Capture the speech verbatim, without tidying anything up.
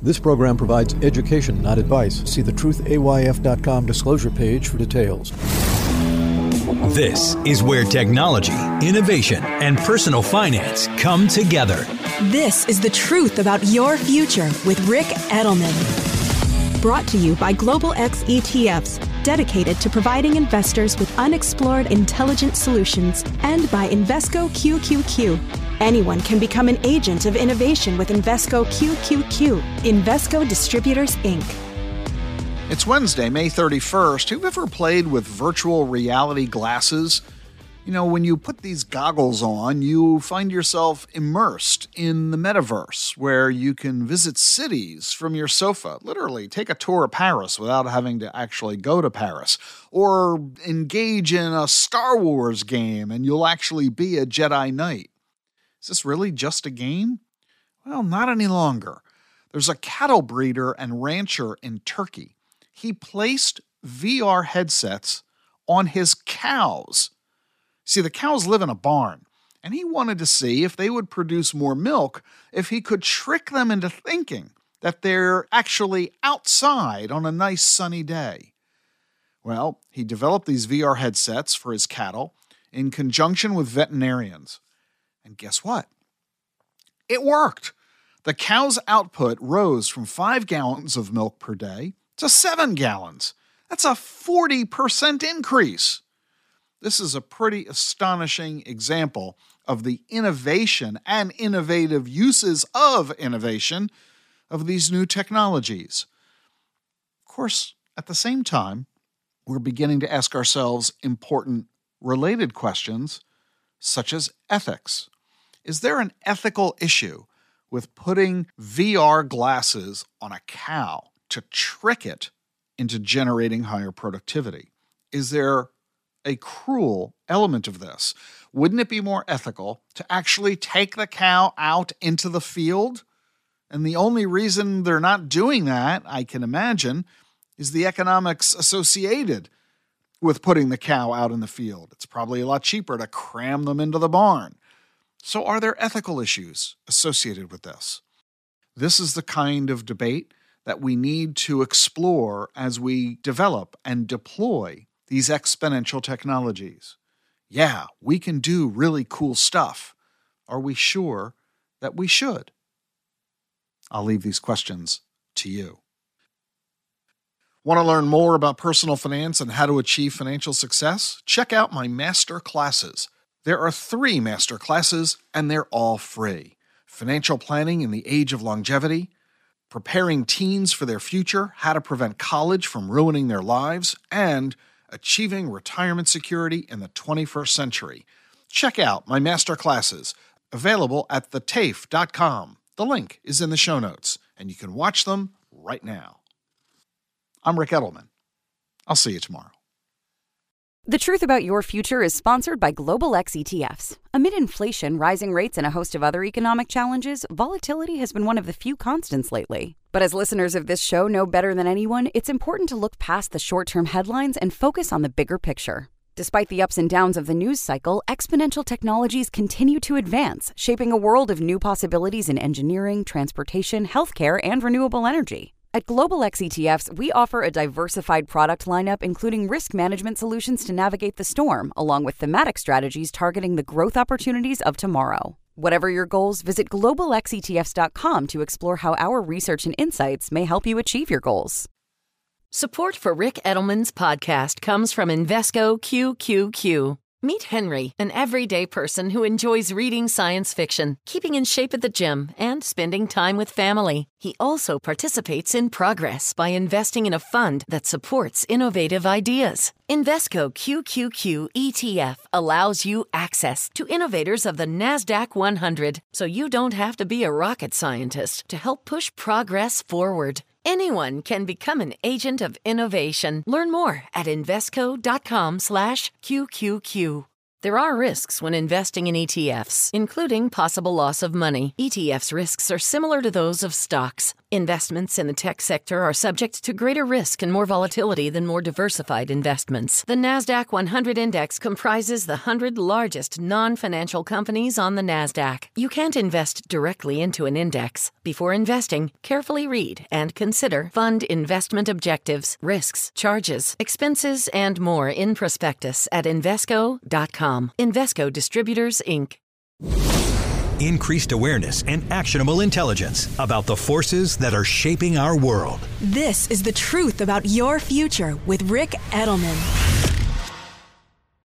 This program provides education, not advice. See the truth A Y F dot com disclosure page for details. This is where technology, innovation, and personal finance come together. This is The Truth About Your Future with Ric Edelman. Brought to you by Global X E T Fs, dedicated to providing investors with unexplored intelligent solutions, and by Invesco Q Q Q. Anyone can become an agent of innovation with Invesco Q Q Q. Invesco Distributors, Incorporated. It's Wednesday, May thirty-first. Who've ever played with virtual reality glasses? You know, when you put these goggles on, you find yourself immersed in the metaverse, where you can visit cities from your sofa, literally take a tour of Paris without having to actually go to Paris, or engage in a Star Wars game and you'll actually be a Jedi Knight. Is this really just a game? Well, not any longer. There's a cattle breeder and rancher in Turkey. He placed V R headsets on his cows. See, the cows live in a barn, and he wanted to see if they would produce more milk if he could trick them into thinking that they're actually outside on a nice sunny day. Well, he developed these V R headsets for his cattle in conjunction with veterinarians. And guess what? It worked. The cow's output rose from five gallons of milk per day to seven gallons. That's a forty percent increase. This is a pretty astonishing example of the innovation and innovative uses of innovation of these new technologies. Of course, at the same time, we're beginning to ask ourselves important related questions, such as ethics. Is there an ethical issue with putting V R glasses on a cow to trick it into generating higher productivity? Is there a cruel element of this? Wouldn't it be more ethical to actually take the cow out into the field? And the only reason they're not doing that, I can imagine, is the economics associated with putting the cow out in the field. It's probably a lot cheaper to cram them into the barn. So are there ethical issues associated with this? This is the kind of debate that we need to explore as we develop and deploy these exponential technologies. Yeah, we can do really cool stuff. Are we sure that we should? I'll leave these questions to you. Want to learn more about personal finance and how to achieve financial success? Check out my master classes. There are three master classes, and they're all free. Financial planning in the age of longevity, preparing teens for their future, how to prevent college from ruining their lives, and achieving retirement security in the twenty-first century. Check out my master classes, available at the T A F E dot com. The link is in the show notes, and you can watch them right now. I'm Ric Edelman. I'll see you tomorrow. The Truth About Your Future is sponsored by Global X E T Fs. Amid inflation, rising rates, and a host of other economic challenges, volatility has been one of the few constants lately. But as listeners of this show know better than anyone, it's important to look past the short-term headlines and focus on the bigger picture. Despite the ups and downs of the news cycle, exponential technologies continue to advance, shaping a world of new possibilities in engineering, transportation, healthcare, and renewable energy. At Global X E T Fs, we offer a diversified product lineup, including risk management solutions to navigate the storm, along with thematic strategies targeting the growth opportunities of tomorrow. Whatever your goals, visit global x e t f s dot com to explore how our research and insights may help you achieve your goals. Support for Ric Edelman's podcast comes from Invesco Q Q Q. Meet Henry, an everyday person who enjoys reading science fiction, keeping in shape at the gym, and spending time with family. He also participates in progress by investing in a fund that supports innovative ideas. Invesco Q Q Q E T F allows you access to innovators of the NASDAQ one hundred, so you don't have to be a rocket scientist to help push progress forward. Anyone can become an agent of innovation. Learn more at Invesco dot com slash Q Q Q. There are risks when investing in E T Fs, including possible loss of money. E T Fs' risks are similar to those of stocks. Investments in the tech sector are subject to greater risk and more volatility than more diversified investments. The NASDAQ one hundred Index comprises the one hundred largest non-financial companies on the NASDAQ. You can't invest directly into an index. Before investing, carefully read and consider fund investment objectives, risks, charges, expenses, and more in prospectus at Invesco dot com. Invesco Distributors, Incorporated. Increased awareness and actionable intelligence about the forces that are shaping our world. This is The Truth About Your Future with Ric Edelman.